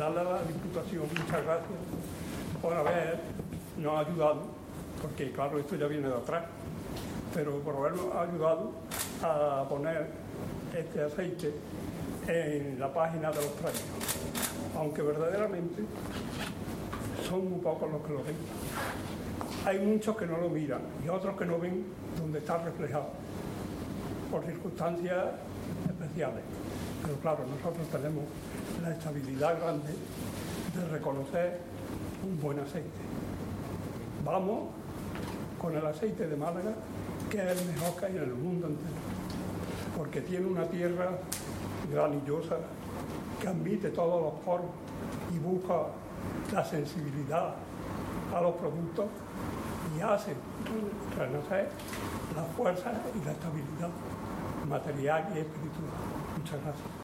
darle a la Diputación muchas gracias por habernos ayudado, porque claro, esto ya viene de atrás, pero por habernos ayudado a poner este aceite en la página de los premios, aunque verdaderamente son muy pocos los que lo ven. Hay muchos que no lo miran y otros que no ven donde está reflejado, por circunstancias especiales. Pero claro, nosotros tenemos la estabilidad grande de reconocer un buen aceite. Vamos con el aceite de Málaga, que es el mejor que hay en el mundo entero, porque tiene una tierra granillosa que admite todos los poros y busca la sensibilidad a los productos y hace renacer la fuerza y la estabilidad material y espiritual. Muchas gracias.